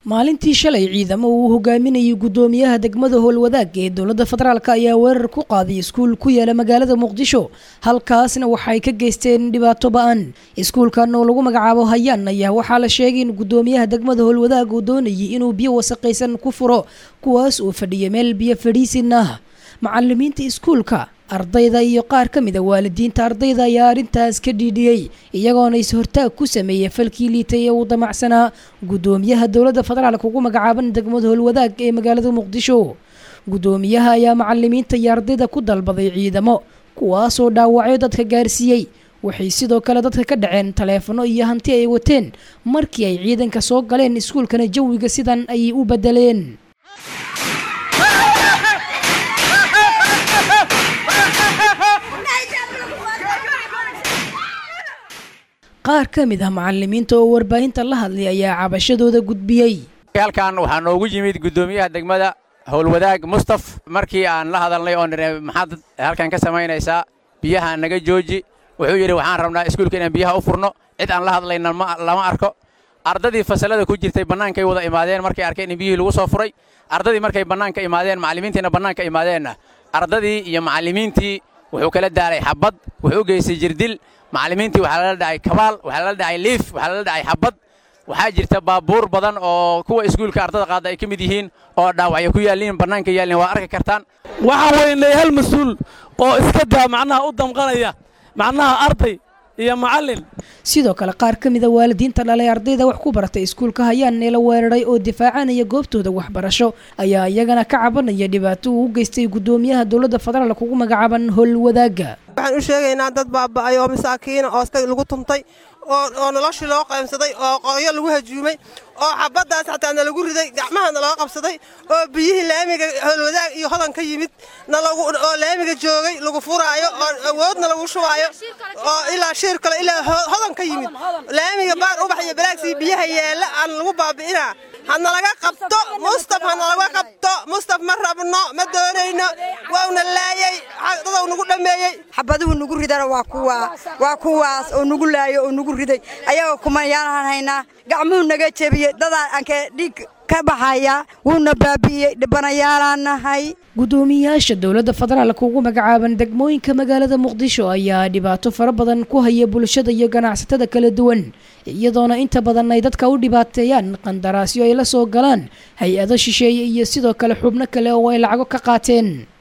maalintii shalay ciidamo uu hogaaminayay gudoomiyaha degmada Howlwadaag ee dowladda federaalka ayaa weerar ku qaaday iskuul ku yaala magaalada Muqdisho halkaasna waxay ka geysteen dhibaato ba'an iskuulkan oo lagu magacaabo Hayaan ayaa waxaa la sheegay in gudoomiyaha degmada Howlwadaag uu doonayay inuu biyo wasaqaysan ku furo kuwaas oo fadhiya meel biyo fadhiisin ah macallimiinta iskuulka ardayda iyo qaar ka mid ah waalidiinta ardayda ayaa arintaas ka dhiidhiyay iyagoona is hortaag ku sameeyay falkii liitay ee uu damacsanaa gudoomiyaha dowladda federaalka ugu magacaaban degmada Howlwadaag ee magaalada Muqdisho gudoomiyaha ayaa macallimiinta iyo ardayda ku dalbaday ciidamo kuwaas oo dhaawacyo dadka gaarsiiyay waxay sidoo kale dadka ka dhaceen taleefano iyo hanti ay wateen markii ay ciidanka soo galeen iskuulkana jawiga sidan ay u bedeleen qaar ka mid ah macallimiinta oo warbaahinta la hadlay ayaa cabashadooda gudbiyay halkan waxaa noogu yimid gudoomiyaha degmada Howlwadaag Mustaf markii aan la hadalnay oo maxaad halkan ka samaynaysaa biyaha naga jooji wuxuu yiri waxaan rabnaa iskuulka inaan biyaha u furno cid aan la hadlayna lama arko ardadii fasalada ku jirtay banaanka ay wada imaadeen markay arkeen in biyihii lagu soo furay ardadii markay banaanka imaadeen macallimiintiina banaanka imaadeen ardadii iyo macallimiintii wuxuu kala daaray xabad wuxuu geysay jirdil macallimiintii waxa la dhacay kabaal waxa la dhacay liif waxa la dhacay xabad waxa jirta baabuur badan oo kuwa iskuulka ardada qaada ay kamid yihiin oo dhaawacyo ku yaalin banaanka yaalin waa arki kartaan waxa weynay hal mas'uul oo iska daa macnaha u damqanaya macnaha arday iyo macallin sidoo kale qaar ka mid ah waalidiinta dhalay ardayda wax ku baratay iskuulka Hayaan ee la weeraray oo difaacanaya goobtooda waxbarasho ayaa iyagana ka cabanaya dhibaato uu geystay gudoomiyaha dowladda federaalka ugu magacaaban Howlwadaag waxaan u sheegaynaa dad baaba'ay oo masaakiin oo iska lagu tuntay oo noloshii loo qaybsaday oo qoyo lagu hajuumay oo xabadaas xataa lagu riday gacmahana loo qabsaday oo biyihii laamiga Howlwadaag iyo hodan ka yimid oo laamiga joogay lagu furaayo oo awoodna lagu shubaayo oo ilaa shir kale ilaa hodan ka yimid laamiga baar ubax iyo balaagsi biyaha yeela aan lagu baabi'inaa hana laga qabto Mustaf ma rabno ma doonayno waana laayay dadku nagu dhameeyay xabaduhu nagu ridana waa kuwaas oo nagu laayo oo nagu riday ayaga kuma yaan haynaa gacmuhu naga jabiyay dadaan aan ka dhig ka baxaya wuuna baabi'iyay dhibanayaalaanahay gudoomiyaasha dowladda federaalka ugu magacaaban degmooyinka magaalada Muqdisho ayaa dhibaato fara badan ku haya bulshada iyo ganacsatada kala duwan iyadoona inta badan ay dadka u dhibaateeyaan qandaraasyo ay la soo galaan hay'ado shisheeye iyo sidoo kale xubno kale oo ay lacag ka qaateen